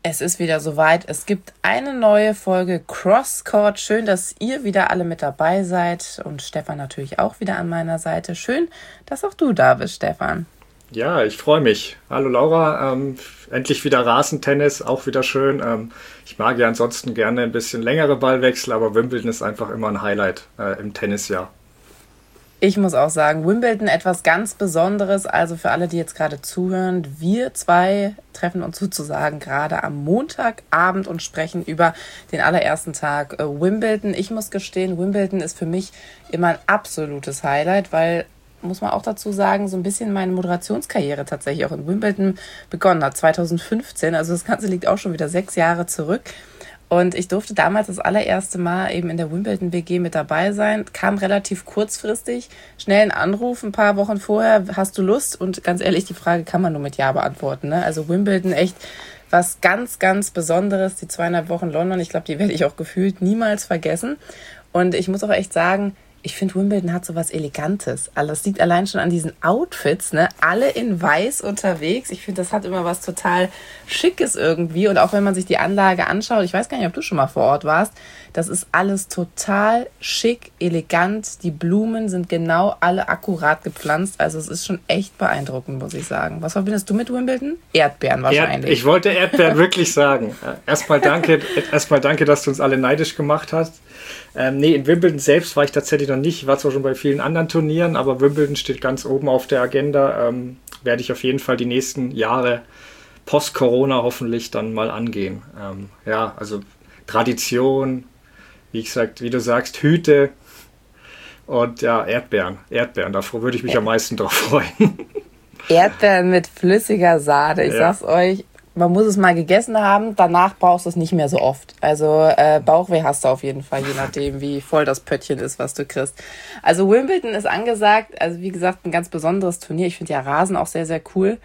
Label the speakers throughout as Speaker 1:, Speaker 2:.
Speaker 1: Es ist wieder soweit. Es gibt eine neue Folge Crosscourt. Schön, dass ihr wieder alle mit dabei seid und Stefan natürlich auch wieder an meiner Seite. Schön, dass auch du da bist, Stefan.
Speaker 2: Ja, ich freue mich. Hallo Laura, endlich wieder Rasentennis, auch wieder schön. Ich mag ja ansonsten gerne ein bisschen längere Ballwechsel, aber Wimbledon ist einfach immer ein Highlight im Tennisjahr.
Speaker 1: Ich muss auch sagen, Wimbledon etwas ganz Besonderes. Also für alle, die jetzt gerade zuhören, wir zwei treffen uns sozusagen gerade am Montagabend und sprechen über den allerersten Tag Wimbledon. Ich muss gestehen, Wimbledon ist für mich immer ein absolutes Highlight, weil, muss man auch dazu sagen, so ein bisschen meine Moderationskarriere tatsächlich auch in Wimbledon begonnen hat, 2015. Also das Ganze liegt auch schon wieder 6 Jahre zurück. Und ich durfte damals das allererste Mal eben in der Wimbledon-WG mit dabei sein. Kam relativ kurzfristig, schnell ein Anruf, ein paar Wochen vorher, hast du Lust? Und ganz ehrlich, die Frage kann man nur mit Ja beantworten, ne? Also Wimbledon echt was ganz, ganz Besonderes. Die 2,5 Wochen London, ich glaube, die werde ich auch gefühlt niemals vergessen. Und ich muss auch echt sagen, ich finde, Wimbledon hat so was Elegantes. Also das liegt allein schon an diesen Outfits, ne? Alle in weiß unterwegs. Ich finde, das hat immer was total Schickes irgendwie. Und auch wenn man sich die Anlage anschaut, ich weiß gar nicht, ob du schon mal vor Ort warst, das ist alles total schick, elegant. Die Blumen sind genau alle akkurat gepflanzt. Also es ist schon echt beeindruckend, muss ich sagen. Was verbindest du mit Wimbledon? Erdbeeren wahrscheinlich.
Speaker 2: Ich wollte Erdbeeren wirklich sagen. Erstmal danke, dass du uns alle neidisch gemacht hast. Nee, in Wimbledon selbst war ich tatsächlich noch nicht. Ich war zwar schon bei vielen anderen Turnieren, aber Wimbledon steht ganz oben auf der Agenda. Werde ich auf jeden Fall die nächsten Jahre post-Corona hoffentlich dann mal angehen. Ja, also Tradition, wie du sagst, Hüte und ja, Erdbeeren. Da würde ich mich am meisten drauf freuen.
Speaker 1: Erdbeeren mit flüssiger Sahne, ich sag's euch. Man muss es mal gegessen haben, danach brauchst du es nicht mehr so oft. Also Bauchweh hast du auf jeden Fall, je nachdem, wie voll das Pöttchen ist, was du kriegst. Also Wimbledon ist angesagt, also wie gesagt, ein ganz besonderes Turnier. Ich finde ja Rasen auch sehr, sehr cool.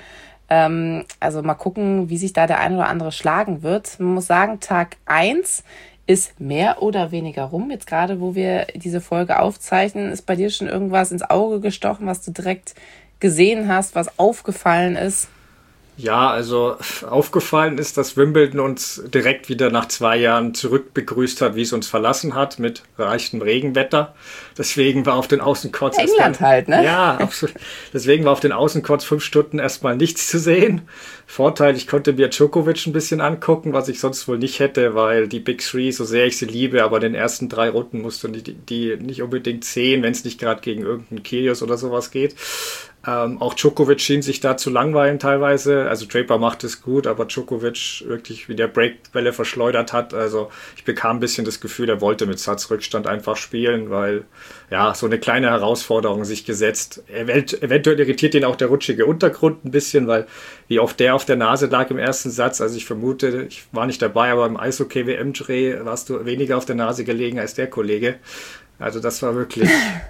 Speaker 1: Also mal gucken, wie sich da der ein oder andere schlagen wird. Man muss sagen, Tag 1 ist mehr oder weniger rum. Jetzt gerade, wo wir diese Folge aufzeichnen, ist bei dir schon irgendwas ins Auge gestochen, was du direkt gesehen hast, was aufgefallen ist?
Speaker 2: Ja, also aufgefallen ist, dass Wimbledon uns direkt wieder nach 2 Jahren zurück begrüßt hat, wie es uns verlassen hat, mit reichtem Regenwetter. Deswegen war auf den Außencourts...
Speaker 1: England halt, ne?
Speaker 2: Ja, absolut. Deswegen war auf den Außencourts 5 Stunden erstmal nichts zu sehen. Vorteil, ich konnte mir Djokovic ein bisschen angucken, was ich sonst wohl nicht hätte, weil die Big Three, so sehr ich sie liebe, aber in den ersten 3 Runden musst du die nicht unbedingt sehen, wenn es nicht gerade gegen irgendeinen Kyrgios oder sowas geht. Auch Djokovic schien sich da zu langweilen teilweise. Also Draper macht es gut, aber Djokovic wirklich wie der Breakwelle verschleudert hat. Also ich bekam ein bisschen das Gefühl, er wollte mit Satzrückstand einfach spielen, weil ja so eine kleine Herausforderung sich gesetzt. Eventuell irritiert ihn auch der rutschige Untergrund ein bisschen, weil wie oft der auf der Nase lag im ersten Satz. Also ich vermute, ich war nicht dabei, aber im Eishockey-WM-Dreh warst du weniger auf der Nase gelegen als der Kollege. Also das war wirklich...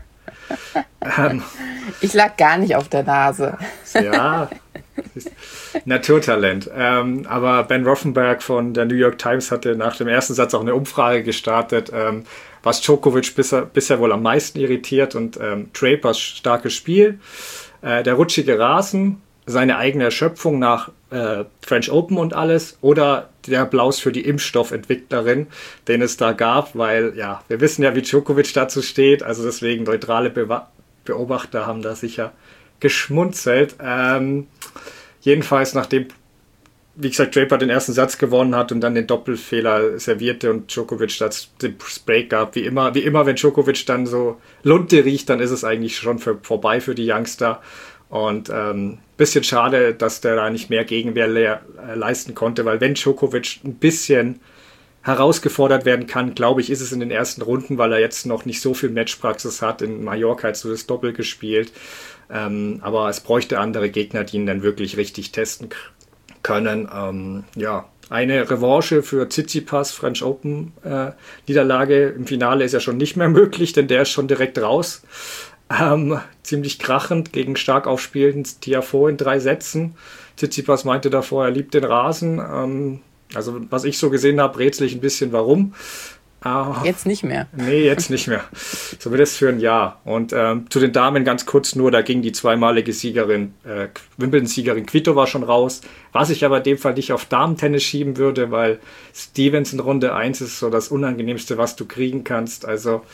Speaker 1: Ich lag gar nicht auf der Nase.
Speaker 2: Ja, Naturtalent. Aber Ben Rothenberg von der New York Times hatte nach dem ersten Satz auch eine Umfrage gestartet, was Djokovic bisher wohl am meisten irritiert, und Drapers starkes Spiel, der rutschige Rasen, seine eigene Erschöpfung nach French Open und alles, oder der Applaus für die Impfstoffentwicklerin, den es da gab, weil ja, wir wissen ja, wie Djokovic dazu steht, also deswegen neutrale Beobachter haben da sicher geschmunzelt. Jedenfalls, nachdem, wie gesagt, Draper den ersten Satz gewonnen hat und dann den Doppelfehler servierte und Djokovic das Break gab, wie immer, wenn Djokovic dann so Lunte riecht, dann ist es eigentlich schon vorbei für die Youngster. Und bisschen schade, dass der da nicht mehr Gegenwehr leisten konnte, weil wenn Djokovic ein bisschen herausgefordert werden kann, glaube ich, ist es in den ersten Runden, weil er jetzt noch nicht so viel Matchpraxis hat. In Mallorca hat so das Doppel gespielt. Aber es bräuchte andere Gegner, die ihn dann wirklich richtig testen können. Ja, eine Revanche für Tsitsipas, French Open Niederlage im Finale ist ja schon nicht mehr möglich, denn der ist schon direkt raus. Ziemlich krachend gegen stark aufspielenden Tiafoe in 3 Sätzen. Tsitsipas meinte davor, er liebt den Rasen. Also was ich so gesehen habe, rätsel ich ein bisschen warum.
Speaker 1: Jetzt nicht mehr.
Speaker 2: Nee, jetzt nicht mehr. Zumindest für ein Jahr. Und zu den Damen ganz kurz nur, da ging die zweimalige Siegerin, Wimbledon-Siegerin Kvitova schon raus. Was ich aber in dem Fall nicht auf Damen-Tennis schieben würde, weil Stevens in Runde 1 ist so das Unangenehmste, was du kriegen kannst. Also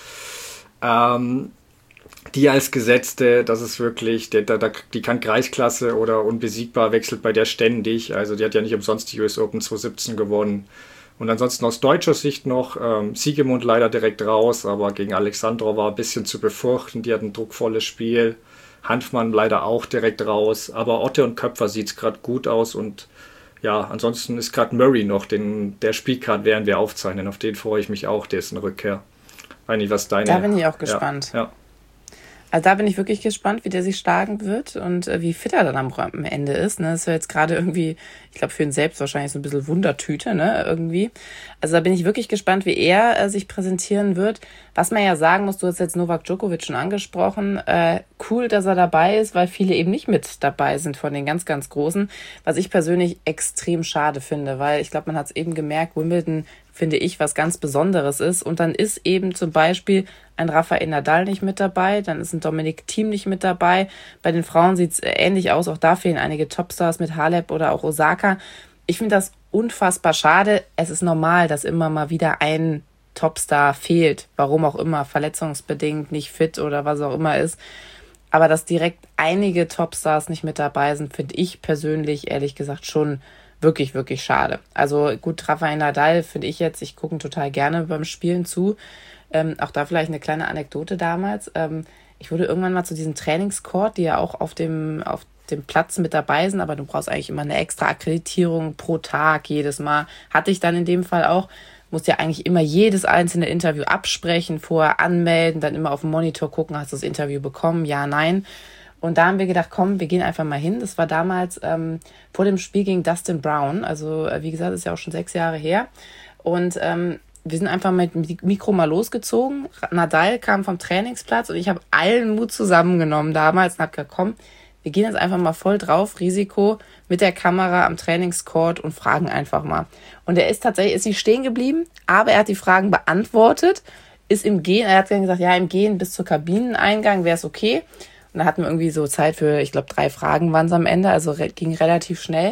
Speaker 2: die als Gesetzte, das ist wirklich, die kann Kreisklasse oder unbesiegbar, wechselt bei der ständig. Also die hat ja nicht umsonst die US Open 2017 gewonnen. Und ansonsten aus deutscher Sicht noch Siegemund leider direkt raus, aber gegen Alexandrov war ein bisschen zu befürchten. Die hat ein druckvolles Spiel. Hanfmann leider auch direkt raus. Aber Otte und Köpfer sieht es gerade gut aus. Und ja, ansonsten ist gerade Murray noch, der spielt gerade, während wir aufzeichnen. Auf den freue ich mich auch, der ist eine Rückkehr. Weiß nicht, was deine...
Speaker 1: Da bin ich auch gespannt.
Speaker 2: Ja.
Speaker 1: Also da bin ich wirklich gespannt, wie der sich schlagen wird und wie fit er dann am Ende ist. Ne? Das ist ja jetzt gerade irgendwie, ich glaube für ihn selbst wahrscheinlich so ein bisschen Wundertüte, ne, irgendwie. Also da bin ich wirklich gespannt, wie er sich präsentieren wird. Was man ja sagen muss, du hast jetzt Novak Djokovic schon angesprochen. Cool, dass er dabei ist, weil viele eben nicht mit dabei sind von den ganz, ganz Großen. Was ich persönlich extrem schade finde, weil ich glaube, man hat es eben gemerkt, Wimbledon, finde ich, was ganz Besonderes ist. Und dann ist eben zum Beispiel ein Rafael Nadal nicht mit dabei, dann ist ein Dominic Thiem nicht mit dabei. Bei den Frauen sieht es ähnlich aus, auch da fehlen einige Topstars mit Halep oder auch Osaka. Ich finde das unfassbar schade. Es ist normal, dass immer mal wieder ein Topstar fehlt, warum auch immer, verletzungsbedingt, nicht fit oder was auch immer ist. Aber dass direkt einige Topstars nicht mit dabei sind, finde ich persönlich, ehrlich gesagt, schon wirklich, wirklich schade. Also gut, Rafael Nadal finde ich jetzt, ich gucke ihn total gerne beim Spielen zu. Auch da vielleicht eine kleine Anekdote damals. Ich wurde irgendwann mal zu diesem Trainingscourt, die ja auch auf dem Platz mit dabei sind, aber du brauchst eigentlich immer eine extra Akkreditierung pro Tag, jedes Mal. Hatte ich dann in dem Fall auch. Musst ja eigentlich immer jedes einzelne Interview absprechen, vorher anmelden, dann immer auf dem Monitor gucken, hast du das Interview bekommen, ja, nein. Und da haben wir gedacht, komm, wir gehen einfach mal hin. Das war damals vor dem Spiel gegen Dustin Brown. Also wie gesagt, ist ja auch schon 6 Jahre her. Und wir sind einfach mit dem Mikro mal losgezogen. Nadal kam vom Trainingsplatz und ich habe allen Mut zusammengenommen damals und habe gesagt, komm, wir gehen jetzt einfach mal voll drauf, Risiko, mit der Kamera am Trainingscourt und fragen einfach mal. Und er ist nicht stehen geblieben, aber er hat die Fragen beantwortet, ist im Gehen, er hat dann gesagt, ja, im Gehen bis zur Kabineneingang wäre es okay. Und da hatten wir irgendwie so Zeit für, ich glaube, 3 Fragen waren es am Ende, also ging relativ schnell.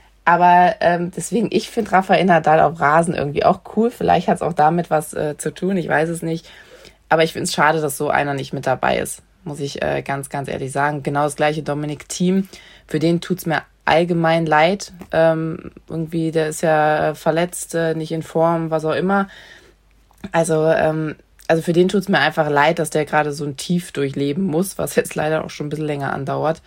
Speaker 1: Aber deswegen, ich finde Rafael Nadal auf Rasen irgendwie auch cool. Vielleicht hat es auch damit was zu tun, ich weiß es nicht. Aber ich finde es schade, dass so einer nicht mit dabei ist, muss ich ganz, ganz ehrlich sagen. Genau das gleiche Dominic Thiem. Für den tut's mir allgemein leid. Irgendwie, der ist ja verletzt, nicht in Form, was auch immer. Also für den tut's mir einfach leid, dass der gerade so ein Tief durchleben muss, was jetzt leider auch schon ein bisschen länger andauert.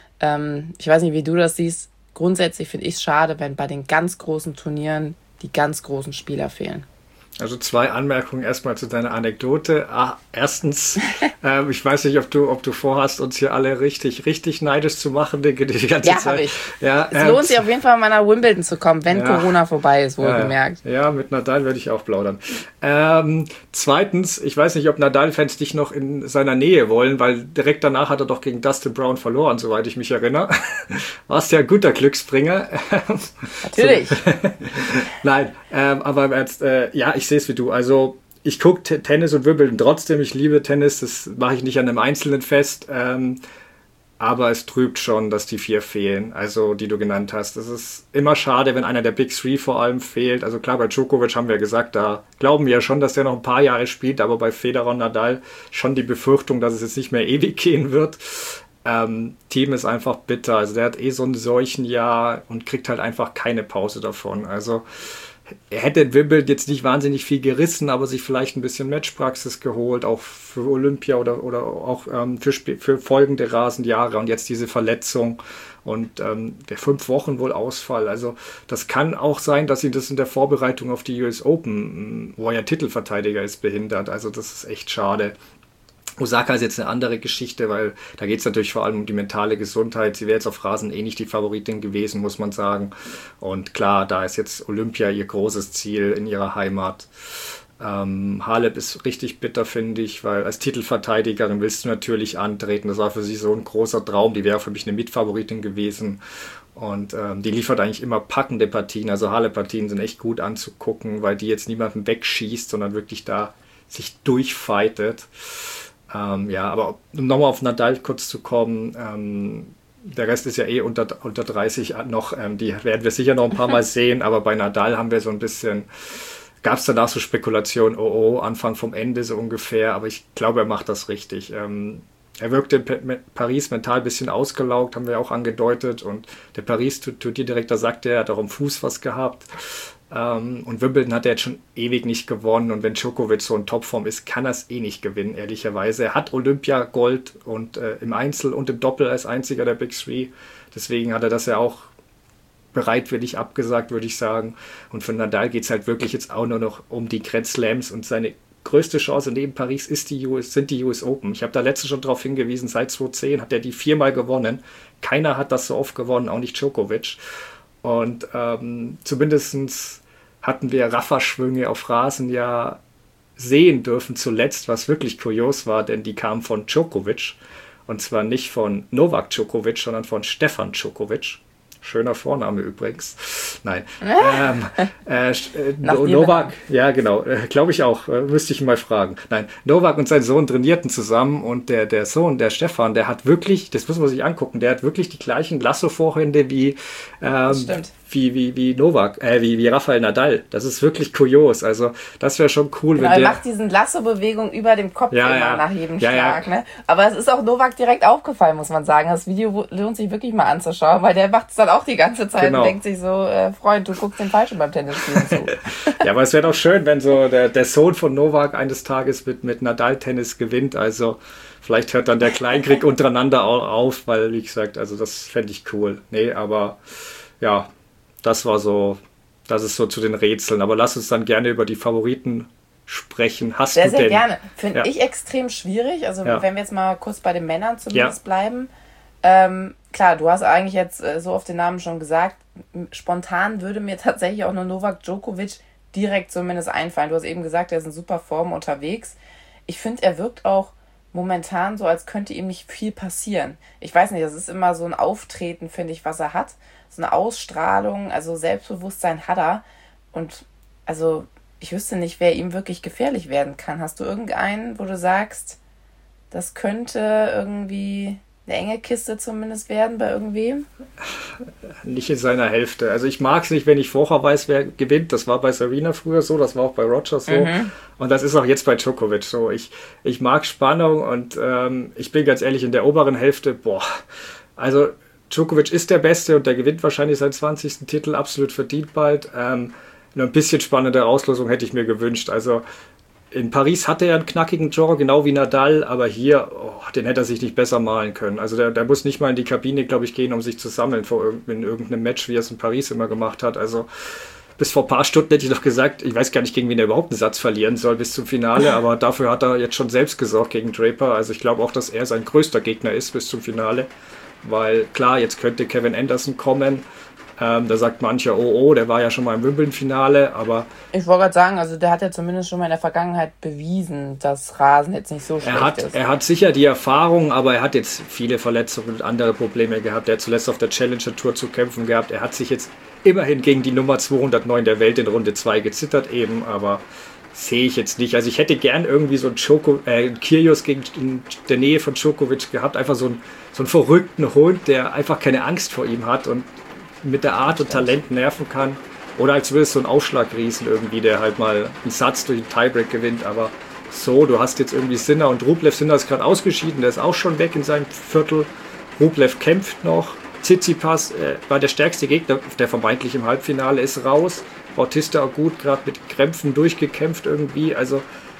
Speaker 1: Ich weiß nicht, wie du das siehst. Grundsätzlich finde ich es schade, wenn bei den ganz großen Turnieren die ganz großen Spieler fehlen.
Speaker 2: Also 2 Anmerkungen erstmal zu deiner Anekdote. Erstens, ich weiß nicht, ob du vorhast, uns hier alle richtig neidisch zu machen, die ganze Zeit.
Speaker 1: Habe ich. Ja, es lohnt sich auf jeden Fall mal nach Wimbledon zu kommen, wenn Corona vorbei ist, wohlgemerkt.
Speaker 2: Ja, mit Nadal würde ich auch plaudern. Zweitens, ich weiß nicht, ob Nadal-Fans dich noch in seiner Nähe wollen, weil direkt danach hat er doch gegen Dustin Brown verloren, soweit ich mich erinnere. Warst ja ein guter Glücksbringer.
Speaker 1: Natürlich.
Speaker 2: Nein, aber im Ernst, ich sehe es wie du. Also ich gucke Tennis und Wimbledon trotzdem. Ich liebe Tennis. Das mache ich nicht an einem Einzelnen fest. Aber es trübt schon, dass die 4 fehlen, also die du genannt hast. Es ist immer schade, wenn einer der Big Three vor allem fehlt. Also klar, bei Djokovic haben wir gesagt, da glauben wir ja schon, dass der noch ein paar Jahre spielt. Aber bei Federer und Nadal schon die Befürchtung, dass es jetzt nicht mehr ewig gehen wird. Team ist einfach bitter. Also der hat so ein Seuchenjahr und kriegt halt einfach keine Pause davon. Also er hätte in Wimbledon jetzt nicht wahnsinnig viel gerissen, aber sich vielleicht ein bisschen Matchpraxis geholt, auch für Olympia oder auch für folgende Rasenjahre und jetzt diese Verletzung und der 5 Wochen wohl Ausfall. Also das kann auch sein, dass ihn das in der Vorbereitung auf die US Open, wo er ja Titelverteidiger ist, behindert. Also das ist echt schade. Osaka ist jetzt eine andere Geschichte, weil da geht es natürlich vor allem um die mentale Gesundheit. Sie wäre jetzt auf Rasen nicht die Favoritin gewesen, muss man sagen. Und klar, da ist jetzt Olympia ihr großes Ziel in ihrer Heimat. Halep ist richtig bitter, finde ich, weil als Titelverteidigerin willst du natürlich antreten. Das war für sie so ein großer Traum. Die wäre für mich eine Mitfavoritin gewesen. Und die liefert eigentlich immer packende Partien. Also Halep-Partien sind echt gut anzugucken, weil die jetzt niemanden wegschießt, sondern wirklich da sich durchfightet. Aber um nochmal auf Nadal kurz zu kommen, der Rest ist ja unter 30 noch. Die werden wir sicher noch ein paar Mal sehen, aber bei Nadal haben wir so ein bisschen... Gab es danach so Spekulationen, Anfang vom Ende so ungefähr, aber ich glaube, er macht das richtig. Er wirkte in Paris mental ein bisschen ausgelaugt, haben wir auch angedeutet, und der Paris-Turnierdirektor sagte, er hat auch am Fuß was gehabt. Und Wimbledon hat er jetzt schon ewig nicht gewonnen, und wenn Djokovic so in Topform ist, kann er es eh nicht gewinnen, ehrlicherweise. Er hat Olympia-Gold und im Einzel und im Doppel als einziger der Big Three, deswegen hat er das ja auch bereitwillig abgesagt, würde ich sagen. Und für Nadal geht es halt wirklich jetzt auch nur noch um die Grand Slams, und seine größte Chance neben Paris sind die US Open. Ich habe da letztens schon darauf hingewiesen, seit 2010 hat er die 4-mal gewonnen. Keiner hat das so oft gewonnen, auch nicht Djokovic. Und zumindest hatten wir Rafa-Schwünge auf Rasen ja sehen dürfen zuletzt, was wirklich kurios war, denn die kamen von Djokovic. Und zwar nicht von Novak Djokovic, sondern von Stefan Djokovic. Schöner Vorname übrigens. Nein. Novak, ja genau, glaube ich auch, müsste ich ihn mal fragen. Nein, Novak und sein Sohn trainierten zusammen, und der Sohn, der Stefan, der hat wirklich, das muss man sich angucken, der hat wirklich die gleichen Lasso-Vorhände wie Novak, wie Rafael Nadal. Das ist wirklich kurios. Also das wäre schon cool,
Speaker 1: genau, wenn der... Er macht diesen Lasso-Bewegung über dem Kopf nach jedem Schlag. Ne? Aber es ist auch Novak direkt aufgefallen, muss man sagen. Das Video lohnt sich wirklich mal anzuschauen, weil der macht es dann auch die ganze Zeit und denkt sich so, Freund, du guckst den Falschen beim Tennisspielen zu.
Speaker 2: Ja, aber es wäre doch schön, wenn so der Sohn von Novak eines Tages mit Nadal-Tennis gewinnt. Also vielleicht hört dann der Kleinkrieg untereinander auch auf, weil, wie gesagt, also das fände ich cool. Nee, aber ja, das ist so zu den Rätseln. Aber lass uns dann gerne über die Favoriten sprechen. Hast
Speaker 1: sehr,
Speaker 2: du denn?
Speaker 1: Sehr gerne. Finde ich extrem schwierig. Also wenn wir jetzt mal kurz bei den Männern zumindest bleiben. Klar, du hast eigentlich jetzt so oft den Namen schon gesagt. Spontan würde mir tatsächlich auch nur Novak Djokovic direkt zumindest einfallen. Du hast eben gesagt, er ist in super Form unterwegs. Ich finde, er wirkt auch momentan so, als könnte ihm nicht viel passieren. Ich weiß nicht, das ist immer so ein Auftreten, finde ich, was er hat. So eine Ausstrahlung, also Selbstbewusstsein hat er. Und also ich wüsste nicht, wer ihm wirklich gefährlich werden kann. Hast du irgendeinen, wo du sagst, das könnte irgendwie eine enge Kiste zumindest werden bei irgendwem?
Speaker 2: Nicht in seiner Hälfte. Also ich mag es nicht, wenn ich vorher weiß, wer gewinnt. Das war bei Serena früher so, das war auch bei Roger so. Und das ist auch jetzt bei Djokovic so. Ich mag Spannung, und ich bin ganz ehrlich, in der oberen Hälfte, also Djokovic ist der Beste, und der gewinnt wahrscheinlich seinen 20. Titel, absolut verdient bald. Eine ein bisschen spannende Auslosung hätte ich mir gewünscht. Also in Paris hatte er einen knackigen Draw, genau wie Nadal, aber hier, den hätte er sich nicht besser malen können. Also der muss nicht mal in die Kabine, glaube ich, gehen, um sich zu sammeln in irgendeinem Match, wie er es in Paris immer gemacht hat. Also bis vor ein paar Stunden hätte ich noch gesagt, ich weiß gar nicht, gegen wen er überhaupt einen Satz verlieren soll bis zum Finale, aber dafür hat er jetzt schon selbst gesorgt gegen Draper. Also ich glaube auch, dass er sein größter Gegner ist bis zum Finale, weil klar, jetzt könnte Kevin Anderson kommen. Da sagt mancher, der war ja schon mal im Wimbledon-Finale, aber... Ich
Speaker 1: wollte gerade sagen, also der hat ja zumindest schon mal in der Vergangenheit bewiesen, dass Rasen jetzt nicht so schlecht ist.
Speaker 2: Er hat sicher die Erfahrung, aber er hat jetzt viele Verletzungen und andere Probleme gehabt. Er hat zuletzt auf der Challenger-Tour zu kämpfen gehabt. Er hat sich jetzt immerhin gegen die Nummer 209 der Welt in Runde 2 gezittert eben, aber sehe ich jetzt nicht. Also ich hätte gern irgendwie so einen Kyrgios in der Nähe von Djokovic gehabt, einfach so einen verrückten Hund, der einfach keine Angst vor ihm hat und mit der Art und Talent nerven kann. Oder als würdest so ein Aufschlagriesen irgendwie, der halt mal einen Satz durch den Tiebreak gewinnt. Aber so, du hast jetzt irgendwie Sinner und Rublev. Sinner ist gerade ausgeschieden, der ist auch schon weg in seinem Viertel. Rublev kämpft noch. Tsitsipas war der stärkste Gegner, der vermeintlich im Halbfinale ist, raus. Bautista auch gut, gerade mit Krämpfen durchgekämpft irgendwie. Also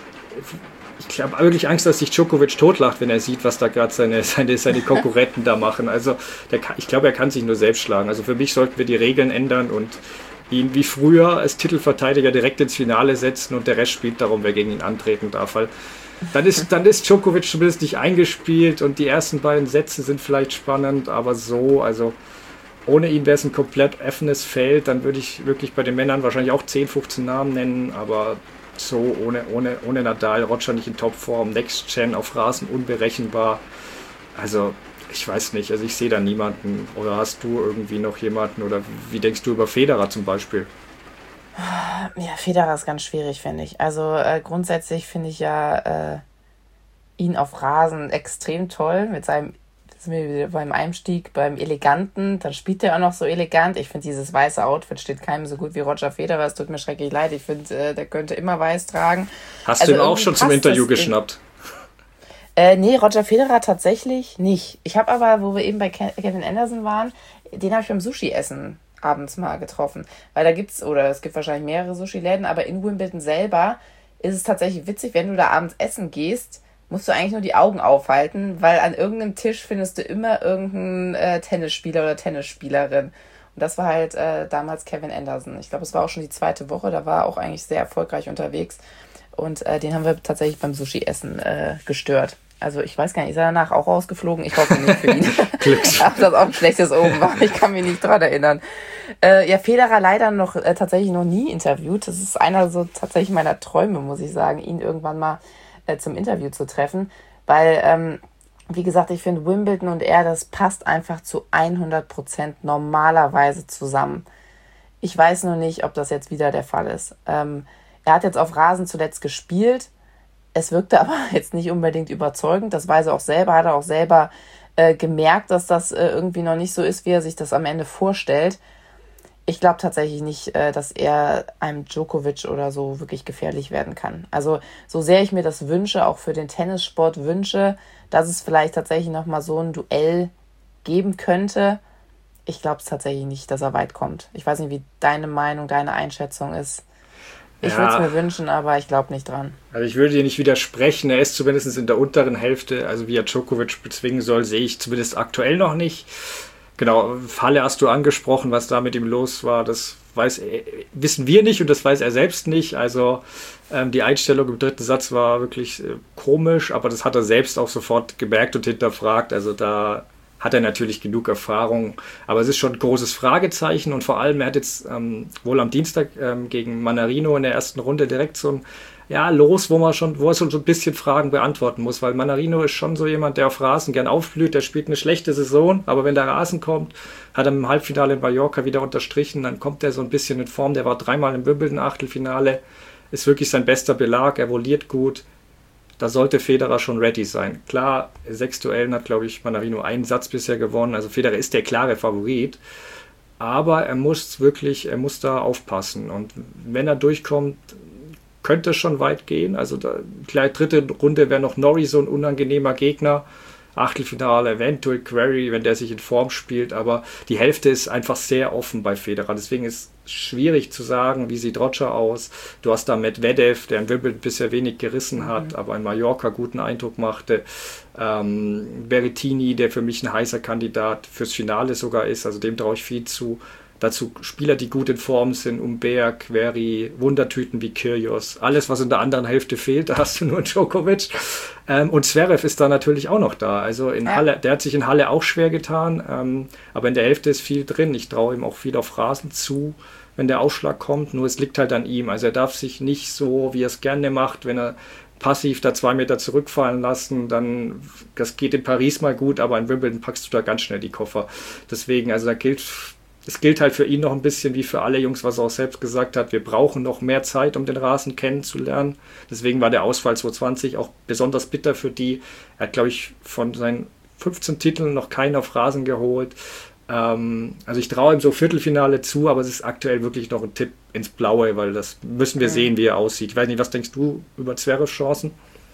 Speaker 2: ich habe wirklich Angst, dass sich Djokovic totlacht, wenn er sieht, was da gerade seine Konkurrenten da machen. Also ich glaube, er kann sich nur selbst schlagen. Also für mich sollten wir die Regeln ändern und ihn wie früher als Titelverteidiger direkt ins Finale setzen, und der Rest spielt darum, wer gegen ihn antreten darf. Weil dann ist Djokovic zumindest nicht eingespielt, und die ersten beiden Sätze sind vielleicht spannend, aber so, also ohne ihn wäre es ein komplett offenes Feld. Dann würde ich wirklich bei den Männern wahrscheinlich auch 10, 15 Namen nennen, aber so ohne Nadal, Roger nicht in Topform, Next Gen auf Rasen unberechenbar. Also ich weiß nicht, also ich sehe da niemanden. Oder hast du irgendwie noch jemanden? Oder wie denkst du über Federer zum Beispiel?
Speaker 1: Ja, Federer ist ganz schwierig, finde ich. Also grundsätzlich finde ich ja ihn auf Rasen extrem toll mit seinem, das sind wir wieder beim Einstieg, beim Eleganten. Dann spielt er auch noch so elegant. Ich finde, dieses weiße Outfit steht keinem so gut wie Roger Federer. Es tut mir schrecklich leid. Ich finde, der könnte immer weiß tragen.
Speaker 2: Hast
Speaker 1: Also
Speaker 2: du ihn auch
Speaker 1: irgendwie
Speaker 2: schon zum
Speaker 1: passt
Speaker 2: Interview
Speaker 1: das.
Speaker 2: geschnappt?
Speaker 1: Nee, Roger Federer tatsächlich nicht. Ich habe aber, wo wir eben bei Kevin Anderson waren, den habe ich beim Sushi-Essen abends mal getroffen. Weil da gibt's, oder es gibt wahrscheinlich mehrere Sushi-Läden, aber in Wimbledon selber ist es tatsächlich witzig, wenn du da abends essen gehst, musst du eigentlich nur die Augen aufhalten, weil an irgendeinem Tisch findest du immer irgendeinen Tennisspieler oder Tennisspielerin. Und das war halt damals Kevin Anderson. Ich glaube, es war auch schon die zweite Woche, da war er auch eigentlich sehr erfolgreich unterwegs. Und den haben wir tatsächlich beim Sushi-Essen gestört. Also ich weiß gar nicht, ist er danach auch rausgeflogen? Ich hoffe nicht für ihn.
Speaker 2: Glücks.
Speaker 1: Ob das auch ein schlechtes Omen war, ich kann mich nicht dran erinnern. Ja, Federer leider noch tatsächlich noch nie interviewt. Das ist einer so tatsächlich meiner Träume, muss ich sagen, ihn irgendwann mal zum Interview zu treffen. Weil, wie gesagt, ich finde Wimbledon und er, das passt einfach zu 100% normalerweise zusammen. Ich weiß nur nicht, ob das jetzt wieder der Fall ist. Er hat jetzt auf Rasen zuletzt gespielt. Es wirkte aber jetzt nicht unbedingt überzeugend. Das weiß er auch selber, hat er auch selber gemerkt, dass das irgendwie noch nicht so ist, wie er sich das am Ende vorstellt. Ich glaube tatsächlich nicht, dass er einem Djokovic oder so wirklich gefährlich werden kann. Also so sehr ich mir das wünsche, auch für den Tennissport wünsche, dass es vielleicht tatsächlich nochmal so ein Duell geben könnte. Ich glaube es tatsächlich nicht, dass er weit kommt. Ich weiß nicht, wie deine Meinung, deine Einschätzung ist. Ich würde es mir wünschen, aber ich glaube nicht dran.
Speaker 2: Also ich würde dir nicht widersprechen, er ist zumindest in der unteren Hälfte, also wie er Djokovic bezwingen soll, sehe ich zumindest aktuell noch nicht. Genau, Halle hast du angesprochen, was da mit ihm los war, das wissen wir nicht und das weiß er selbst nicht. Also die Einstellung im dritten Satz war wirklich komisch, aber das hat er selbst auch sofort gemerkt und hinterfragt. Also da hat er natürlich genug Erfahrung, aber es ist schon ein großes Fragezeichen und vor allem, er hat jetzt wohl am Dienstag gegen Mannarino in der ersten Runde direkt so ein Los, wo er schon so ein bisschen Fragen beantworten muss, weil Mannarino ist schon so jemand, der auf Rasen gern aufblüht, der spielt eine schlechte Saison, aber wenn der Rasen kommt, hat er im Halbfinale in Mallorca wieder unterstrichen, dann kommt er so ein bisschen in Form, der war 3-mal im Wimbledon-Achtelfinale, ist wirklich sein bester Belag, er voliert gut, da sollte Federer schon ready sein. Klar, 6 Duellen hat, glaube ich, Mannarino einen Satz bisher gewonnen, also Federer ist der klare Favorit, aber er muss da aufpassen und wenn er durchkommt, könnte schon weit gehen. Also gleich dritte Runde wäre noch Norrie so ein unangenehmer Gegner. Achtelfinale, eventuell Querrey, wenn der sich in Form spielt. Aber die Hälfte ist einfach sehr offen bei Federer. Deswegen ist es schwierig zu sagen, wie sieht Roger aus. Du hast da Medvedev, der in Wimbledon bisher wenig gerissen hat, aber in Mallorca guten Eindruck machte. Berrettini, der für mich ein heißer Kandidat fürs Finale sogar ist. Also dem traue ich viel zu. Dazu Spieler, die gut in Form sind, Humbert, Querrey, Wundertüten wie Kyrgios. Alles, was in der anderen Hälfte fehlt, da hast du nur Djokovic. Und Zverev ist da natürlich auch noch da. Also in Halle, der hat sich in Halle auch schwer getan, aber in der Hälfte ist viel drin. Ich traue ihm auch viel auf Rasen zu, wenn der Ausschlag kommt. Nur es liegt halt an ihm. Also er darf sich nicht so, wie er es gerne macht, wenn er passiv da 2 Meter zurückfallen lassen, dann, das geht in Paris mal gut, aber in Wimbledon packst du da ganz schnell die Koffer. Deswegen, also es gilt halt für ihn noch ein bisschen wie für alle Jungs, was er auch selbst gesagt hat, wir brauchen noch mehr Zeit, um den Rasen kennenzulernen. Deswegen war der Ausfall 2020 auch besonders bitter für die. Er hat, glaube ich, von seinen 15 Titeln noch keinen auf Rasen geholt. Also ich traue ihm so Viertelfinale zu, aber es ist aktuell wirklich noch ein Tipp ins Blaue, weil das müssen wir sehen, wie er aussieht. Ich weiß nicht, was denkst du über Zverevs Chancen?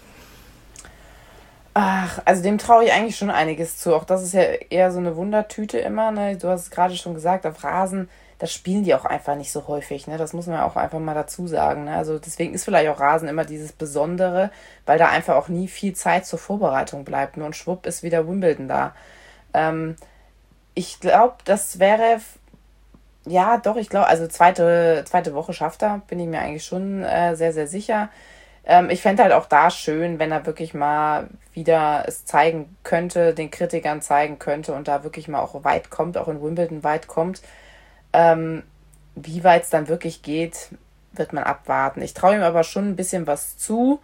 Speaker 1: Ach, also dem traue ich eigentlich schon einiges zu. Auch das ist ja eher so eine Wundertüte immer, ne? Du hast es gerade schon gesagt, auf Rasen, das spielen die auch einfach nicht so häufig, ne? Das muss man auch einfach mal dazu sagen, ne? Also deswegen ist vielleicht auch Rasen immer dieses Besondere, weil da einfach auch nie viel Zeit zur Vorbereitung bleibt. Nur und schwupp ist wieder Wimbledon da. Ich glaube, das wäre, ja doch, ich glaube, also zweite Woche schafft er, bin ich mir eigentlich schon sehr, sehr sicher. Ich fände halt auch da schön, wenn er wirklich mal wieder es zeigen könnte, den Kritikern zeigen könnte und da wirklich mal auch weit kommt, auch in Wimbledon weit kommt. Wie weit es dann wirklich geht, wird man abwarten. Ich traue ihm aber schon ein bisschen was zu,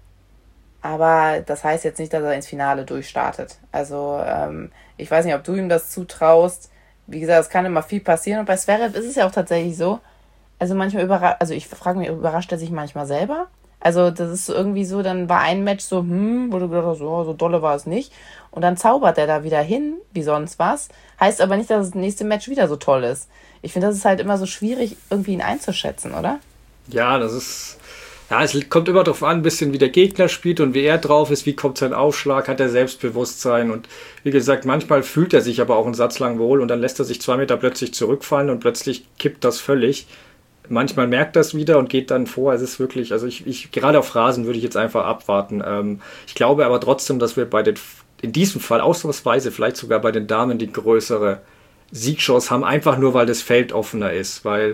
Speaker 1: aber das heißt jetzt nicht, dass er ins Finale durchstartet. Also ich weiß nicht, ob du ihm das zutraust. Wie gesagt, es kann immer viel passieren und bei Zverev ist es ja auch tatsächlich so, also manchmal ich frage mich, überrascht er sich manchmal selber? Also das ist irgendwie so, dann war ein Match so, wo du gedacht hast, so dolle war es nicht. Und dann zaubert er da wieder hin, wie sonst was. Heißt aber nicht, dass das nächste Match wieder so toll ist. Ich finde, das ist halt immer so schwierig, irgendwie ihn einzuschätzen, oder?
Speaker 2: Ja, es kommt immer darauf an, ein bisschen wie der Gegner spielt und wie er drauf ist, wie kommt sein Aufschlag, hat er Selbstbewusstsein und wie gesagt, manchmal fühlt er sich aber auch einen Satz lang wohl und dann lässt er sich 2 Meter plötzlich zurückfallen und plötzlich kippt das völlig. Manchmal merkt das wieder und geht dann vor. Es ist wirklich, also ich gerade auf Rasen würde ich jetzt einfach abwarten. Ich glaube aber trotzdem, dass wir in diesem Fall ausnahmsweise vielleicht sogar bei den Damen die größere Siegchance haben, einfach nur, weil das Feld offener ist. Weil,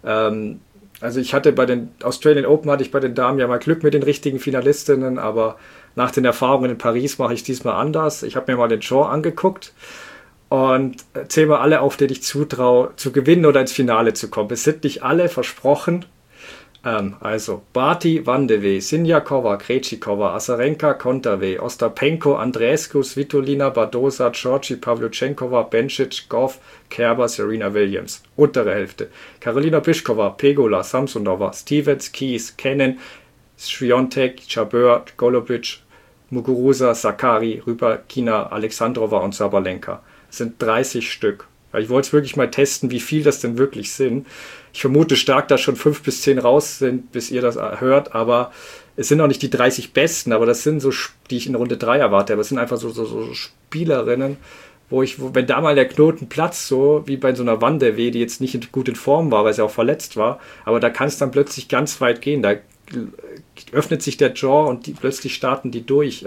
Speaker 2: also ich hatte bei den Australian Open hatte ich bei den Damen ja mal Glück mit den richtigen Finalistinnen, aber nach den Erfahrungen in Paris mache ich diesmal anders. Ich habe mir mal den Draw angeguckt. Und zähl mal alle auf, denen ich zutraue, zu gewinnen oder ins Finale zu kommen. Es sind nicht alle versprochen. Also Barty, Vandeweghe, Siniakova, Krejcikova, Azarenka, Kontaveit, Ostapenko, Andreescu, Svitolina, Badosa, Georgi, Pavlyuchenkova, Bencic, Goff, Kerber, Serena Williams. Untere Hälfte. Karolina Pliskova, Pegula, Samsonova, Stevens, Keys, Kenin, Swiatek, Jabeur, Golubic, Muguruza, Sakkari, Rybakina, Alexandrova und Sabalenka. Das sind 30 Stück. Ich wollte es wirklich mal testen, wie viel das denn wirklich sind. Ich vermute stark, dass schon 5 bis 10 raus sind, bis ihr das hört, aber es sind auch nicht die 30 Besten, aber das sind so, die ich in Runde 3 erwarte. Aber es sind einfach so Spielerinnen, wenn da mal der Knoten platzt, so wie bei so einer Vandeweghe, die jetzt nicht gut in Form war, weil sie auch verletzt war, aber da kann es dann plötzlich ganz weit gehen. Da öffnet sich der Jaw und plötzlich starten die durch.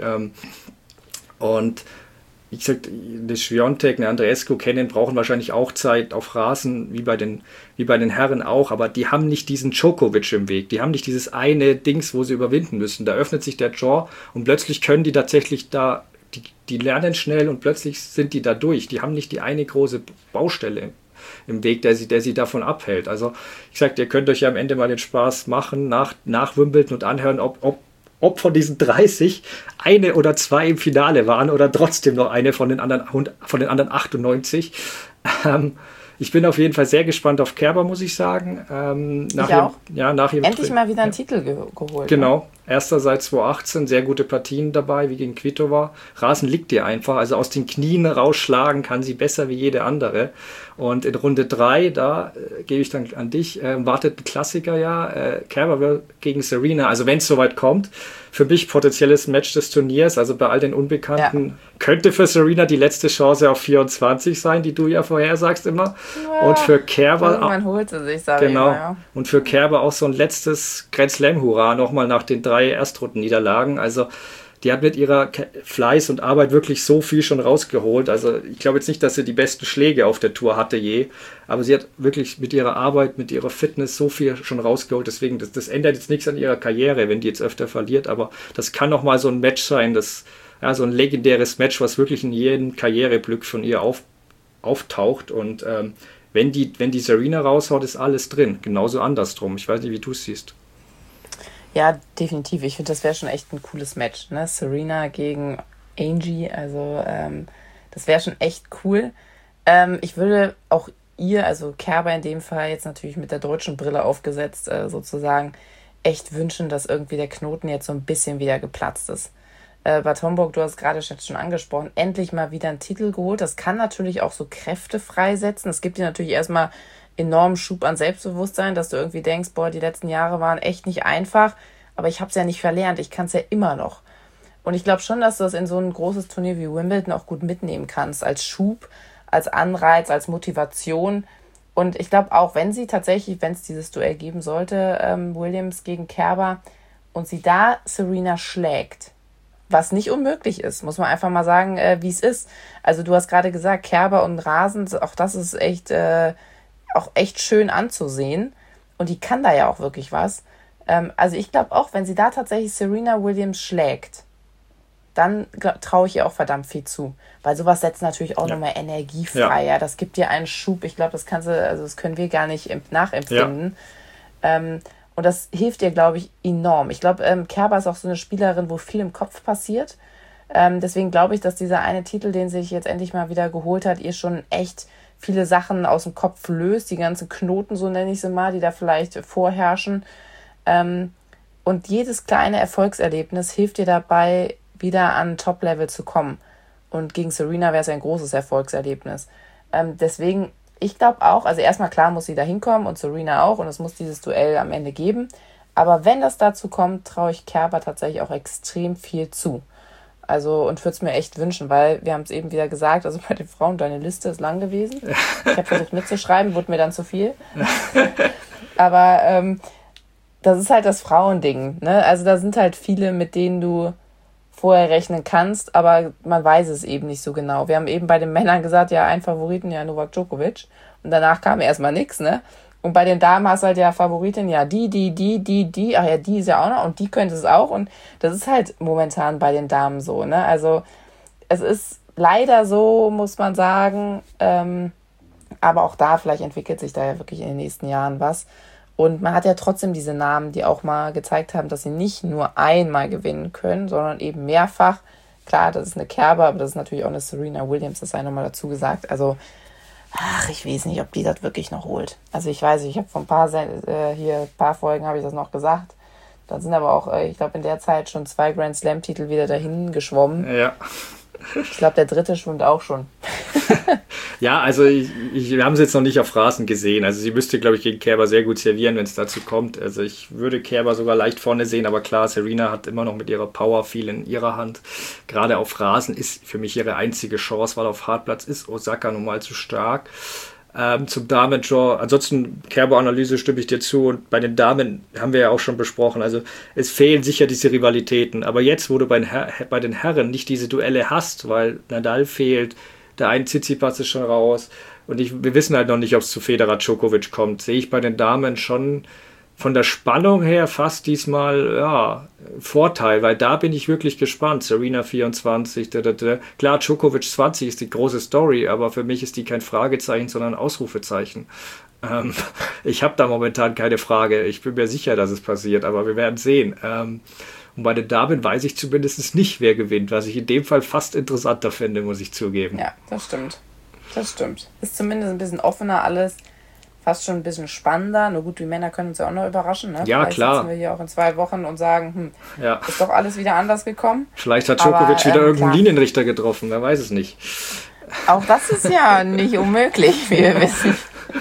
Speaker 2: Und wie gesagt, eine Swiatek, eine Andreescu, Kenin brauchen wahrscheinlich auch Zeit auf Rasen, wie bei den Herren auch, aber die haben nicht diesen Djokovic im Weg, die haben nicht dieses eine Dings, wo sie überwinden müssen. Da öffnet sich der Jaw und plötzlich können die tatsächlich die lernen schnell und plötzlich sind die da durch. Die haben nicht die eine große Baustelle im Weg, der sie davon abhält. Also, ich sag, ihr könnt euch ja am Ende mal den Spaß machen, nach Wimbledon und anhören, ob von diesen 30 eine oder 2 im Finale waren oder trotzdem noch eine von den anderen 98. Ich bin auf jeden Fall sehr gespannt auf Kerber, muss ich sagen.
Speaker 1: Ich auch. Endlich mal wieder einen Titel geholt.
Speaker 2: Genau. Ne? Erster seit 2018, sehr gute Partien dabei, wie gegen Kvitova. Rasen liegt ihr einfach, also aus den Knien rausschlagen kann sie besser wie jede andere. Und in Runde 3, da gebe ich dann an dich, wartet ein Klassiker Kerber gegen Serena, also wenn es soweit kommt, für mich potenzielles Match des Turniers, also bei all den Unbekannten, könnte für Serena die letzte Chance auf 24 sein, die du ja vorhersagst immer. Ja, und für Kerber
Speaker 1: man holt sie sich, sage
Speaker 2: genau,
Speaker 1: ich mal, ja.
Speaker 2: Und für Kerber auch so ein letztes Grand Slam-Hurra, nochmal nach den 3 Erstrundenniederlagen, also die hat mit ihrer Fleiß und Arbeit wirklich so viel schon rausgeholt. Also ich glaube jetzt nicht, dass sie die besten Schläge auf der Tour hatte je, aber sie hat wirklich mit ihrer Arbeit, mit ihrer Fitness so viel schon rausgeholt. Deswegen, das ändert jetzt nichts an ihrer Karriere, wenn die jetzt öfter verliert, aber das kann nochmal so ein Match sein, so ein legendäres Match, was wirklich in jedem Karriereblick von ihr auftaucht. Und wenn die Serena raushaut, ist alles drin. Genauso andersrum. Ich weiß nicht, wie du es siehst.
Speaker 1: Ja, definitiv. Ich finde, das wäre schon echt ein cooles Match, ne? Serena gegen Angie, also das wäre schon echt cool. Ich würde auch ihr, also Kerber in dem Fall, jetzt natürlich mit der deutschen Brille aufgesetzt, sozusagen, echt wünschen, dass irgendwie der Knoten jetzt so ein bisschen wieder geplatzt ist. Bad Homburg, du hast gerade schon angesprochen, endlich mal wieder einen Titel geholt. Das kann natürlich auch so Kräfte freisetzen. Es gibt dir natürlich erstmal enormen Schub an Selbstbewusstsein, dass du irgendwie denkst, boah, die letzten Jahre waren echt nicht einfach, aber ich habe es ja nicht verlernt, ich kann es ja immer noch. Und ich glaube schon, dass du das in so ein großes Turnier wie Wimbledon auch gut mitnehmen kannst, als Schub, als Anreiz, als Motivation. Und ich glaube auch, wenn es dieses Duell geben sollte, Williams gegen Kerber, und sie da Serena schlägt, was nicht unmöglich ist, muss man einfach mal sagen, wie es ist. Also du hast gerade gesagt, Kerber und Rasen, auch das ist echt schön anzusehen. Und die kann da ja auch wirklich was. Also ich glaube auch, wenn sie da tatsächlich Serena Williams schlägt, dann traue ich ihr auch verdammt viel zu. Weil sowas setzt natürlich auch nochmal Energie frei. Ja. Das gibt dir einen Schub. Ich glaube, das können wir gar nicht nachempfinden. Und das hilft ihr, glaube ich, enorm. Ich glaube, Kerber ist auch so eine Spielerin, wo viel im Kopf passiert. Deswegen glaube ich, dass dieser eine Titel, den sie sich jetzt endlich mal wieder geholt hat, ihr schon echt viele Sachen aus dem Kopf löst. Die ganzen Knoten, so nenne ich sie mal, die da vielleicht vorherrschen. Und jedes kleine Erfolgserlebnis hilft ihr dabei, wieder an Top-Level zu kommen. Und gegen Serena wäre es ein großes Erfolgserlebnis. Deswegen, ich glaube auch, also erstmal klar muss sie da hinkommen und Serena auch und es muss dieses Duell am Ende geben. Aber wenn das dazu kommt, traue ich Kerber tatsächlich auch extrem viel zu. Also, und würde es mir echt wünschen, weil wir haben es eben wieder gesagt, also bei den Frauen, deine Liste ist lang gewesen. Ich habe versucht mitzuschreiben, wurde mir dann zu viel. Aber das ist halt das Frauending, ne? Also da sind halt viele, mit denen du vorher rechnen kannst, aber man weiß es eben nicht so genau. Wir haben eben bei den Männern gesagt, ja, ein Favoriten, ja, Novak Djokovic. Und danach kam erstmal nichts, ne? Und bei den Damen hast du halt ja Favoritin, ja, die, ach ja, die ist ja auch noch und die könnte es auch. Und das ist halt momentan bei den Damen so, ne? Also es ist leider so, muss man sagen, aber auch da, vielleicht entwickelt sich da ja wirklich in den nächsten Jahren was. Und man hat ja trotzdem diese Namen, die auch mal gezeigt haben, dass sie nicht nur einmal gewinnen können, sondern eben mehrfach. Klar, das ist eine Kerber, aber das ist natürlich auch eine Serena Williams, das sei nochmal dazu gesagt. Also, ich weiß nicht, ob die das wirklich noch holt. Also ich weiß nicht, ich habe vor ein paar Folgen habe ich das noch gesagt. Da sind aber auch, ich glaube, in der Zeit schon 2 Grand Slam-Titel wieder dahin geschwommen.
Speaker 2: Ja.
Speaker 1: Ich glaube, der 3. schwimmt auch schon.
Speaker 2: Ja, also wir haben sie jetzt noch nicht auf Rasen gesehen. Also sie müsste, glaube ich, gegen Kerber sehr gut servieren, wenn es dazu kommt. Also ich würde Kerber sogar leicht vorne sehen, aber klar, Serena hat immer noch mit ihrer Power viel in ihrer Hand. Gerade auf Rasen ist für mich ihre einzige Chance, weil auf Hartplatz ist Osaka nun mal zu stark. Zum Damen-Draw, ansonsten Kerber-Analyse stimme ich dir zu und bei den Damen haben wir ja auch schon besprochen, also es fehlen sicher diese Rivalitäten, aber jetzt, wo du bei den Herren nicht diese Duelle hast, weil Nadal fehlt, der eine Tsitsipas ist schon raus und wir wissen halt noch nicht, ob es zu Federer Djokovic kommt, sehe ich bei den Damen schon von der Spannung her fast diesmal Vorteil, weil da bin ich wirklich gespannt. Serena 24, klar, Djokovic 20 ist die große Story, aber für mich ist die kein Fragezeichen, sondern ein Ausrufezeichen. Ich habe da momentan keine Frage. Ich bin mir sicher, dass es passiert, aber wir werden sehen. Und bei den Damen weiß ich zumindest nicht, wer gewinnt, was ich in dem Fall fast interessanter finde, muss ich zugeben.
Speaker 1: Ja, das stimmt. Das stimmt. Ist zumindest ein bisschen offener alles. Fast schon ein bisschen spannender. Nur gut, die Männer können uns ja auch noch überraschen. Ne?
Speaker 2: Ja,
Speaker 1: vielleicht
Speaker 2: klar.
Speaker 1: sitzen wir hier auch in 2 Wochen und sagen, ist doch alles wieder anders gekommen.
Speaker 2: Vielleicht hat Djokovic wieder irgendeinen Linienrichter getroffen, wer weiß es nicht.
Speaker 1: Auch das ist ja nicht unmöglich, wie wir wissen.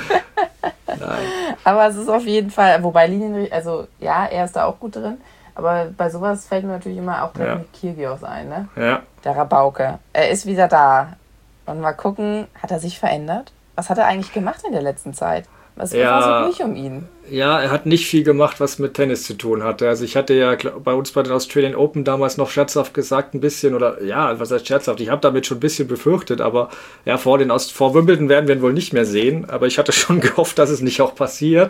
Speaker 1: Nein. Aber es ist auf jeden Fall, wobei Linienrichter, also ja, er ist da auch gut drin, aber bei sowas fällt mir natürlich immer auch der Kyrgios ein, ne? Ja. Der Rabauke. Er ist wieder da. Und mal gucken, hat er sich verändert? Was hat er eigentlich gemacht in der letzten Zeit? Was war so ruhig um ihn?
Speaker 2: Ja, er hat nicht viel gemacht, was mit Tennis zu tun hatte. Also ich hatte ja bei uns bei den Australian Open damals noch scherzhaft gesagt, ein bisschen, oder ja, was heißt scherzhaft? Ich habe damit schon ein bisschen befürchtet, aber ja, vor Wimbledon werden wir ihn wohl nicht mehr sehen. Aber ich hatte schon gehofft, dass es nicht auch passiert.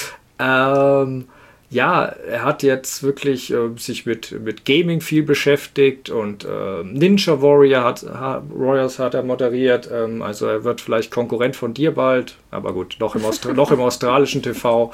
Speaker 2: Ja, er hat jetzt wirklich sich mit Gaming viel beschäftigt und Ninja Warriors hat er moderiert. Also er wird vielleicht Konkurrent von dir bald, aber gut, noch im australischen TV.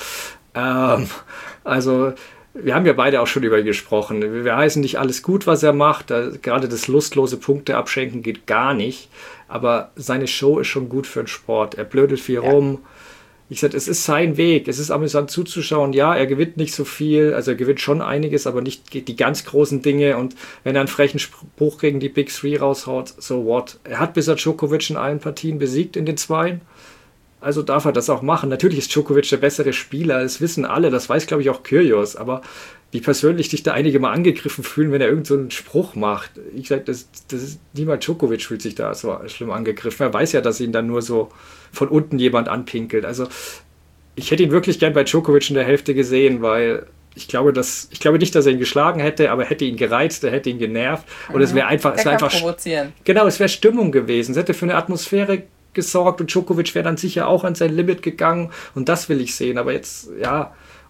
Speaker 2: Also wir haben ja beide auch schon über ihn gesprochen. Wir heißen nicht alles gut, was er macht. Gerade das lustlose Punkte abschenken geht gar nicht. Aber seine Show ist schon gut für den Sport. Er blödelt viel rum. Ich sage, es ist sein Weg, es ist amüsant zuzuschauen. Ja, er gewinnt nicht so viel, also er gewinnt schon einiges, aber nicht die ganz großen Dinge. Und wenn er einen frechen Spruch gegen die Big Three raushaut, so what? Er hat bisher Djokovic in allen Partien besiegt, in den 2. Also darf er das auch machen. Natürlich ist Djokovic der bessere Spieler, das wissen alle, das weiß, glaube ich, auch Kyrgios. Aber wie persönlich sich da einige mal angegriffen fühlen, wenn er irgend so einen Spruch macht. Ich sage, das ist niemand Djokovic fühlt sich da so schlimm angegriffen. Er weiß ja, dass ihn dann nur so von unten jemand anpinkelt. Also ich hätte ihn wirklich gern bei Djokovic in der Hälfte gesehen, weil ich glaube nicht, dass er ihn geschlagen hätte, aber hätte ihn gereizt, er hätte ihn genervt. Und es wäre einfach,
Speaker 1: provozieren.
Speaker 2: Genau, es wäre Stimmung gewesen. Es hätte für eine Atmosphäre gesorgt und Djokovic wäre dann sicher auch an sein Limit gegangen und das will ich sehen. Aber jetzt, ja,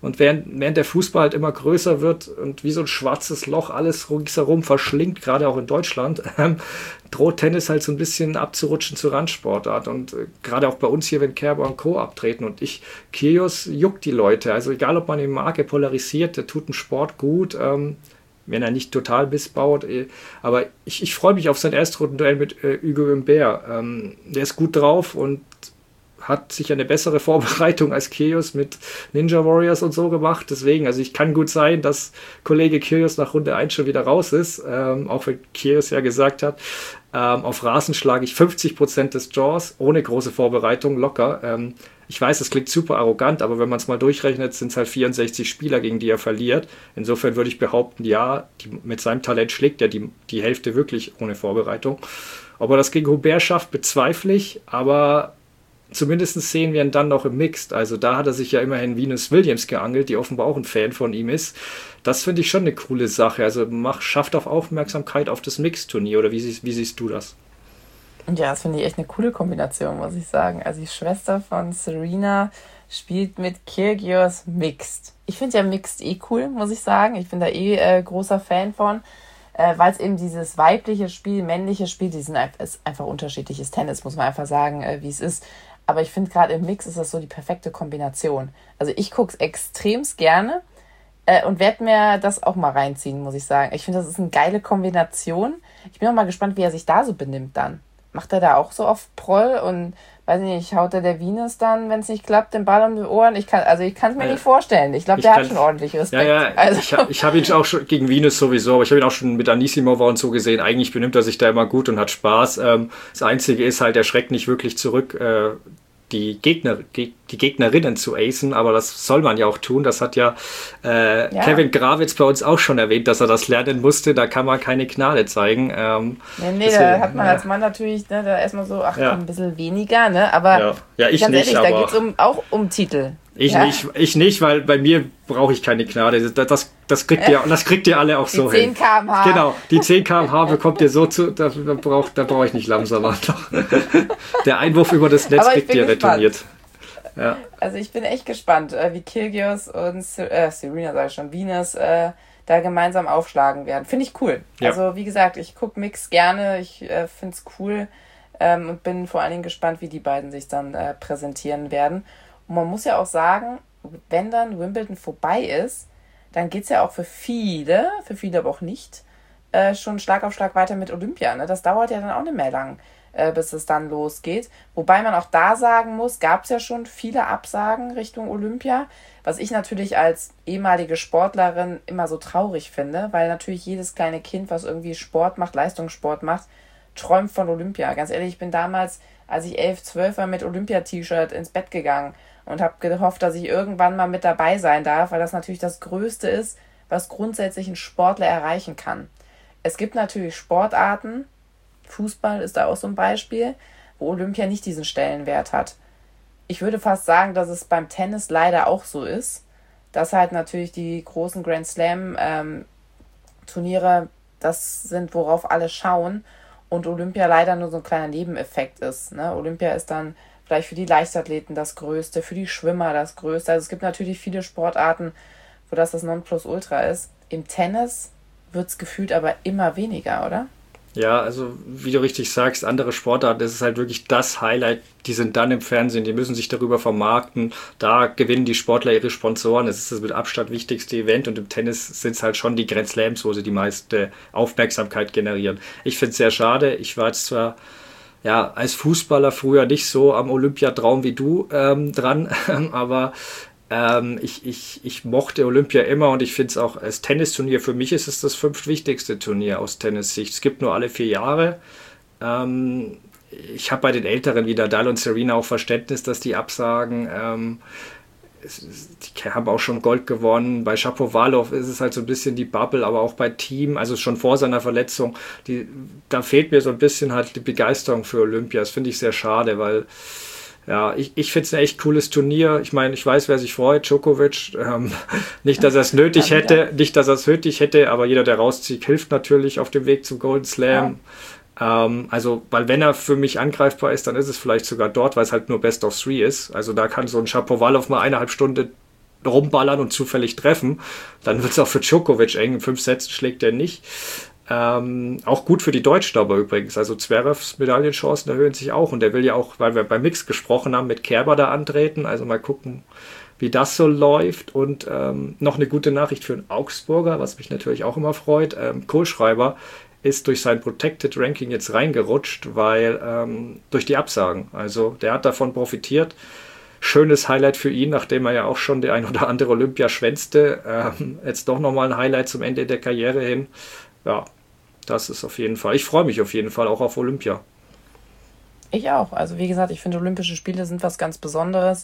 Speaker 2: Und während der Fußball halt immer größer wird und wie so ein schwarzes Loch alles ringsherum verschlingt, gerade auch in Deutschland, droht Tennis halt so ein bisschen abzurutschen zur Randsportart. Und gerade auch bei uns hier, wenn Kerber und Co. abtreten und Kyrgios juckt die Leute. Also egal, ob man ihn mag, er polarisiert, der tut den Sport gut, wenn er nicht total missbaut. Aber ich freue mich auf sein Erstrundenduell mit Hugo Humbert. Der ist gut drauf und hat sich eine bessere Vorbereitung als Kyrgios mit Ninja Warriors und so gemacht. Deswegen, also ich kann gut sein, dass Kollege Kyrgios nach Runde 1 schon wieder raus ist. Auch wenn Kyrgios ja gesagt hat, auf Rasen schlage ich 50% des Draws, ohne große Vorbereitung, locker. Ich weiß, das klingt super arrogant, aber wenn man es mal durchrechnet, sind es halt 64 Spieler, gegen die er verliert. Insofern würde ich behaupten, ja, mit seinem Talent schlägt er die Hälfte wirklich ohne Vorbereitung. Ob er das gegen Humbert schafft, bezweifle ich, aber zumindest sehen wir ihn dann noch im Mixed. Also da hat er sich ja immerhin Venus Williams geangelt, die offenbar auch ein Fan von ihm ist. Das finde ich schon eine coole Sache. Also schafft auf Aufmerksamkeit auf das Mixed-Turnier. Oder wie siehst du das?
Speaker 1: Ja, das finde ich echt eine coole Kombination, muss ich sagen. Also die Schwester von Serena spielt mit Kyrgios Mixed. Ich finde ja Mixed cool, muss ich sagen. Ich bin da großer Fan von, weil es eben dieses weibliche Spiel, männliche Spiel, ist einfach unterschiedliches Tennis, muss man einfach sagen, wie es ist. Aber ich finde gerade im Mix ist das so die perfekte Kombination. Also ich gucke es extremst gerne und werde mir das auch mal reinziehen, muss ich sagen. Ich finde, das ist eine geile Kombination. Ich bin auch mal gespannt, wie er sich da so benimmt dann. Macht er da auch so auf Proll und, weiß nicht, haut er der Venus dann, wenn es nicht klappt, den Ball um die Ohren? Ich kann es mir nicht vorstellen. Ich glaube, der hat schon ordentlich Respekt.
Speaker 2: Ja, also. Ich habe ihn auch schon gegen Venus sowieso, aber ich habe ihn auch schon mit Anisimova und so gesehen. Eigentlich benimmt er sich da immer gut und hat Spaß. Das Einzige ist halt, er schreckt nicht wirklich zurück, die Gegnerinnen zu acen, aber das soll man ja auch tun. Das hat ja Kevin Grawitz bei uns auch schon erwähnt, dass er das lernen musste. Da kann man keine Gnade zeigen.
Speaker 1: Nee, da hat man als Mann natürlich da erstmal so, komm, ein bisschen weniger, ne? Aber
Speaker 2: ich
Speaker 1: ganz
Speaker 2: nicht,
Speaker 1: ehrlich, da geht es auch um Titel.
Speaker 2: Ich nicht, weil bei mir brauche ich keine Gnade. Das kriegt ihr alle auch so hin.
Speaker 1: 10 km/h.
Speaker 2: Genau, die 10 km/h bekommt ihr so zu, da brauche ich nicht langsamer. Der Einwurf über das Netz kriegt ihr retourniert. Ja.
Speaker 1: Also ich bin echt gespannt, wie Kyrgios und Serena, sage ich schon, Venus da gemeinsam aufschlagen werden. Finde ich cool. Ja. Also wie gesagt, ich gucke Mix gerne, ich finde es cool und bin vor allen Dingen gespannt, wie die beiden sich dann präsentieren werden. Und man muss ja auch sagen, wenn dann Wimbledon vorbei ist, dann geht es ja auch für viele aber auch nicht, schon Schlag auf Schlag weiter mit Olympia. Ne? Das dauert ja dann auch nicht mehr lang, bis es dann losgeht. Wobei man auch da sagen muss, gab es ja schon viele Absagen Richtung Olympia, was ich natürlich als ehemalige Sportlerin immer so traurig finde, weil natürlich jedes kleine Kind, was irgendwie Sport macht, Leistungssport macht, träumt von Olympia. Ganz ehrlich, ich bin damals, als ich 11, 12 war, mit Olympia-T-Shirt ins Bett gegangen und habe gehofft, dass ich irgendwann mal mit dabei sein darf, weil das natürlich das Größte ist, was grundsätzlich ein Sportler erreichen kann. Es gibt natürlich Sportarten, Fußball ist da auch so ein Beispiel, wo Olympia nicht diesen Stellenwert hat. Ich würde fast sagen, dass es beim Tennis leider auch so ist, dass halt natürlich die großen Grand Slam Turniere das sind, worauf alle schauen und Olympia leider nur so ein kleiner Nebeneffekt ist. Ne? Olympia ist dann vielleicht für die Leichtathleten das Größte, für die Schwimmer das Größte. Also es gibt natürlich viele Sportarten, wo das Nonplusultra ist. Im Tennis wird es gefühlt aber immer weniger, oder?
Speaker 2: Ja, also wie du richtig sagst, andere Sportarten, das ist halt wirklich das Highlight, die sind dann im Fernsehen, die müssen sich darüber vermarkten, da gewinnen die Sportler ihre Sponsoren, das ist das mit Abstand wichtigste Event und im Tennis sind es halt schon die Grand Slams, wo sie die meiste Aufmerksamkeit generieren. Ich finde es sehr schade, ich war jetzt zwar als Fußballer früher nicht so am Olympiatraum wie du dran, aber ich mochte Olympia immer und ich finde es auch als Tennisturnier, für mich ist es das 5. wichtigste Turnier aus Tennissicht. Es gibt nur alle 4 Jahre. Ich habe bei den Älteren wie Nadal und Serena auch Verständnis, dass die absagen. Die haben auch schon Gold gewonnen. Bei Shapovalov ist es halt so ein bisschen die Bubble, aber auch bei Thiem, also schon vor seiner Verletzung, da fehlt mir so ein bisschen halt die Begeisterung für Olympia. Das finde ich sehr schade, weil ich finde es ein echt cooles Turnier. Ich meine, ich weiß, wer sich freut, Djokovic. Nicht, dass er es nötig hätte, aber jeder, der rauszieht, hilft natürlich auf dem Weg zum Golden Slam. Ja. Weil wenn er für mich angreifbar ist, dann ist es vielleicht sogar dort, weil es halt nur Best of 3 ist. Also da kann so ein Shapovalov mal 1,5 Stunden rumballern und zufällig treffen. Dann wird es auch für Djokovic eng. In 5 Sätzen schlägt er nicht. Auch gut für die Deutschen aber übrigens. Also Zverevs Medaillenchancen erhöhen sich auch. Und der will ja auch, weil wir beim Mix gesprochen haben, mit Kerber da antreten. Also mal gucken, wie das so läuft. Und noch eine gute Nachricht für einen Augsburger, was mich natürlich auch immer freut. Kohlschreiber ist durch sein Protected Ranking jetzt reingerutscht, weil durch die Absagen. Also der hat davon profitiert. Schönes Highlight für ihn, nachdem er ja auch schon die ein oder andere Olympia schwänzte. Jetzt doch nochmal ein Highlight zum Ende der Karriere hin. Ja, das ist auf jeden Fall. Ich freue mich auf jeden Fall auch auf Olympia.
Speaker 1: Ich auch. Also wie gesagt, ich finde Olympische Spiele sind was ganz Besonderes.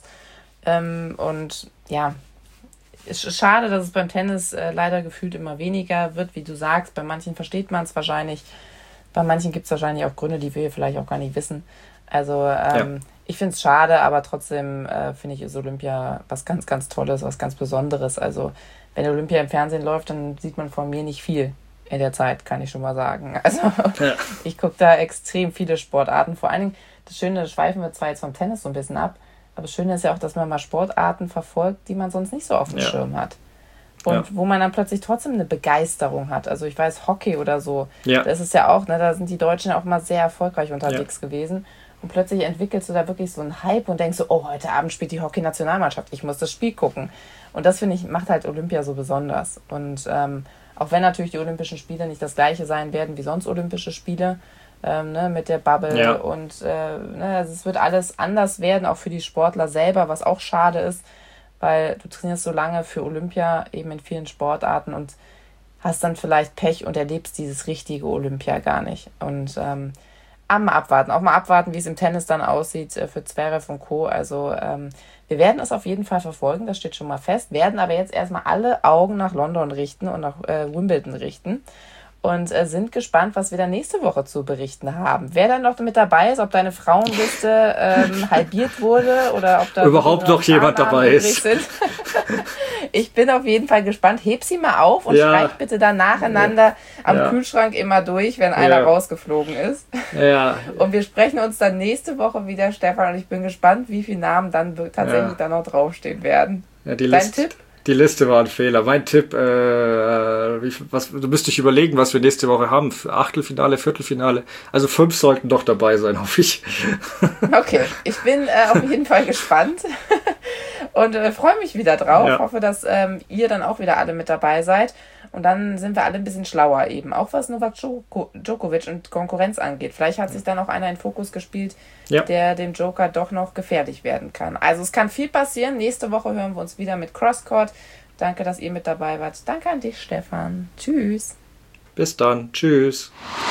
Speaker 1: Und ja, es ist schade, dass es beim Tennis leider gefühlt immer weniger wird, wie du sagst. Bei manchen versteht man es wahrscheinlich. Bei manchen gibt es wahrscheinlich auch Gründe, die wir vielleicht auch gar nicht wissen. Also ich finde es schade, aber trotzdem finde ich, ist Olympia was ganz, ganz Tolles, was ganz Besonderes. Also wenn Olympia im Fernsehen läuft, dann sieht man von mir nicht viel in der Zeit, kann ich schon mal sagen. Also ich gucke da extrem viele Sportarten. Vor allen Dingen, das Schöne, das schweifen wir zwar jetzt vom Tennis so ein bisschen ab, aber das Schöne ist ja auch, dass man mal Sportarten verfolgt, die man sonst nicht so auf dem Schirm hat. Und wo man dann plötzlich trotzdem eine Begeisterung hat. Also ich weiß, Hockey oder so, das ist ja auch, ne, da sind die Deutschen auch mal sehr erfolgreich unterwegs gewesen. Und plötzlich entwickelst du da wirklich so einen Hype und denkst so, oh, heute Abend spielt die Hockey-Nationalmannschaft, ich muss das Spiel gucken. Und das, finde ich, macht halt Olympia so besonders. Und auch wenn natürlich die Olympischen Spiele nicht das gleiche sein werden wie sonst Olympische Spiele, mit der Bubble und also es wird alles anders werden, auch für die Sportler selber, was auch schade ist, weil du trainierst so lange für Olympia eben in vielen Sportarten und hast dann vielleicht Pech und erlebst dieses richtige Olympia gar nicht. Und auch mal abwarten, wie es im Tennis dann aussieht für Zverev und Co. Also wir werden es auf jeden Fall verfolgen, das steht schon mal fest, werden aber jetzt erstmal alle Augen nach London richten und nach Wimbledon richten und sind gespannt, was wir dann nächste Woche zu berichten haben. Wer dann noch mit dabei ist, ob deine Frauenliste halbiert wurde oder ob da
Speaker 2: überhaupt noch jemand dabei ist.
Speaker 1: Ich bin auf jeden Fall gespannt. Heb sie mal auf und schreib bitte dann nacheinander am Kühlschrank immer durch, wenn einer rausgeflogen ist. Ja. Und wir sprechen uns dann nächste Woche wieder, Stefan, und ich bin gespannt, wie viele Namen dann tatsächlich da noch draufstehen werden.
Speaker 2: Ja, Dein Tipp? Die Liste war ein Fehler. Mein Tipp, du müsstest dich überlegen, was wir nächste Woche haben. Achtelfinale, Viertelfinale. Also 5 sollten doch dabei sein, hoffe ich.
Speaker 1: Okay, ich bin auf jeden Fall gespannt und freue mich wieder drauf. Ja. Hoffe, dass ihr dann auch wieder alle mit dabei seid. Und dann sind wir alle ein bisschen schlauer eben, auch was Novak Djokovic und Konkurrenz angeht. Vielleicht hat sich dann auch einer in Fokus gespielt, der dem Joker doch noch gefährlich werden kann. Also es kann viel passieren. Nächste Woche hören wir uns wieder mit Crosscourt. Danke, dass ihr mit dabei wart. Danke an dich, Stefan. Tschüss.
Speaker 2: Bis dann. Tschüss.